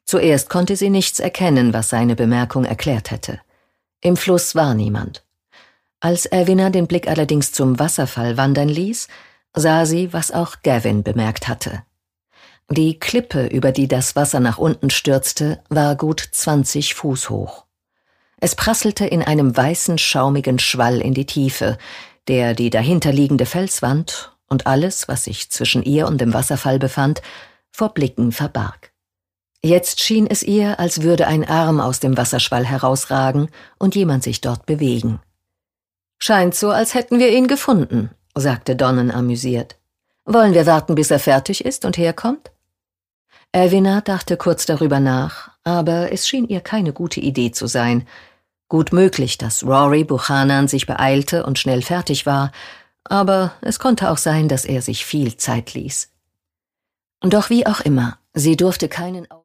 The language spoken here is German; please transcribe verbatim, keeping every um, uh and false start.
Zuerst konnte sie nichts erkennen, was seine Bemerkung erklärt hätte. Im Fluss war niemand. Als Evina den Blick allerdings zum Wasserfall wandern ließ, sah sie, was auch Gavin bemerkt hatte. Die Klippe, über die das Wasser nach unten stürzte, war gut zwanzig Fuß hoch. Es prasselte in einem weißen, schaumigen Schwall in die Tiefe, der die dahinterliegende Felswand und alles, was sich zwischen ihr und dem Wasserfall befand, vor Blicken verbarg. Jetzt schien es ihr, als würde ein Arm aus dem Wasserschwall herausragen und jemand sich dort bewegen. »Scheint so, als hätten wir ihn gefunden«, sagte Donnan amüsiert. »Wollen wir warten, bis er fertig ist und herkommt?« Evina dachte kurz darüber nach, aber es schien ihr keine gute Idee zu sein. Gut möglich, dass Rory Buchanan sich beeilte und schnell fertig war, aber es konnte auch sein, dass er sich viel Zeit ließ. Doch wie auch immer, sie durfte keinen